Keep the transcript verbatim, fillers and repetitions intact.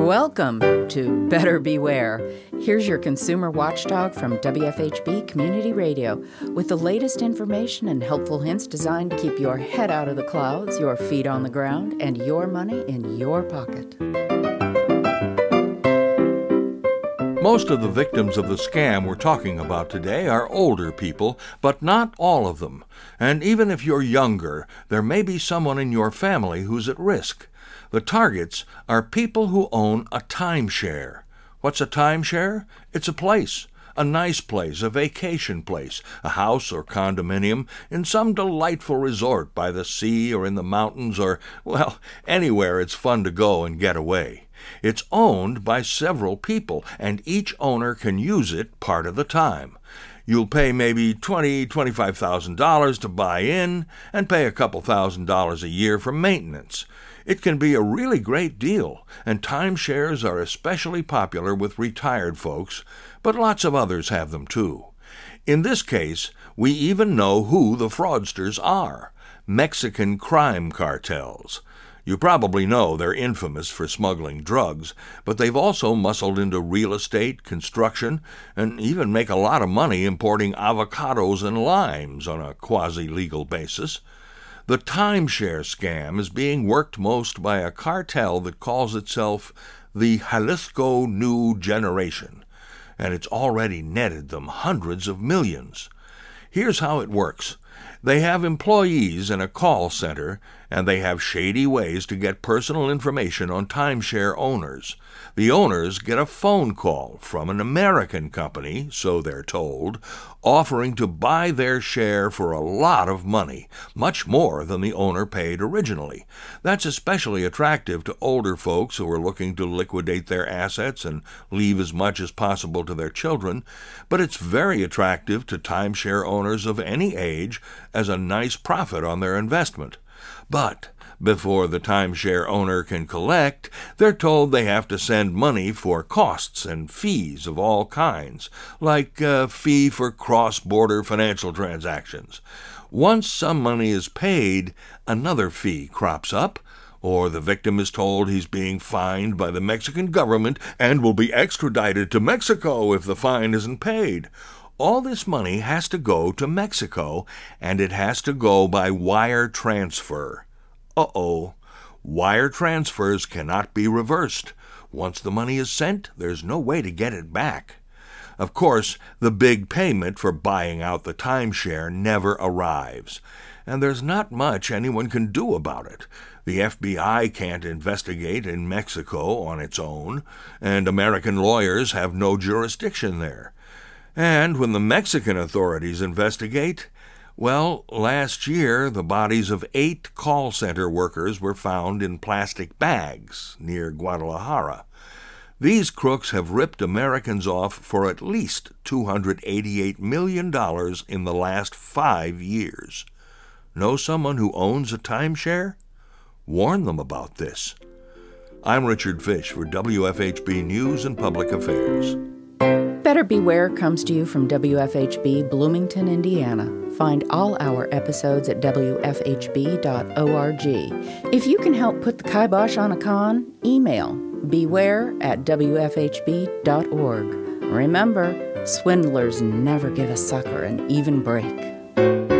Welcome to Better Beware. Here's your consumer watchdog from W F H B Community Radio with the latest information and helpful hints designed to keep your head out of the clouds, your feet on the ground, and your money in your pocket. Most of the victims of the scam we're talking about today are older people, but not all of them. And even if you're younger, there may be someone in your family who's at risk. The targets are people who own a timeshare. What's a timeshare? It's a place, a nice place, a vacation place, a house or condominium in some delightful resort by the sea or in the mountains or, well, anywhere it's fun to go and get away. It's owned by several people, and each owner can use it part of the time. You'll pay maybe twenty thousand dollars, twenty-five thousand dollars to buy in and pay a couple thousand dollars a year for maintenance. It can be a really great deal, and timeshares are especially popular with retired folks, but lots of others have them too. In this case, we even know who the fraudsters are: Mexican crime cartels. You probably know they're infamous for smuggling drugs, but they've also muscled into real estate, construction, and even make a lot of money importing avocados and limes on a quasi-legal basis. The timeshare scam is being worked most by a cartel that calls itself the Jalisco New Generation, and it's already netted them hundreds of millions. Here's how it works. They have employees in a call center, and they have shady ways to get personal information on timeshare owners. The owners get a phone call from an American company, so they're told, offering to buy their share for a lot of money, much more than the owner paid originally. That's especially attractive to older folks who are looking to liquidate their assets and leave as much as possible to their children, but it's very attractive to timeshare owners of any age as a nice profit on their investment. But before the timeshare owner can collect, they're told they have to send money for costs and fees of all kinds, like a fee for cross-border financial transactions. Once some money is paid, another fee crops up, or the victim is told he's being fined by the Mexican government and will be extradited to Mexico if the fine isn't paid. All this money has to go to Mexico, and it has to go by wire transfer. Uh-oh. Wire transfers cannot be reversed. Once the money is sent, there's no way to get it back. Of course, the big payment for buying out the timeshare never arrives, and there's not much anyone can do about it. The F B I can't investigate in Mexico on its own, and American lawyers have no jurisdiction there. And when the Mexican authorities investigate, well, last year the bodies of eight call center workers were found in plastic bags near Guadalajara. These crooks have ripped Americans off for at least two hundred eighty-eight million dollars in the last five years. Know someone who owns a timeshare? Warn them about this. I'm Richard Fish for W F H B News and Public Affairs. Better Beware comes to you from W F H B Bloomington, Indiana. Find all our episodes at W F H B dot org. If you can help put the kibosh on a con, email beware at W F H B dot org. Remember, swindlers never give a sucker an even break.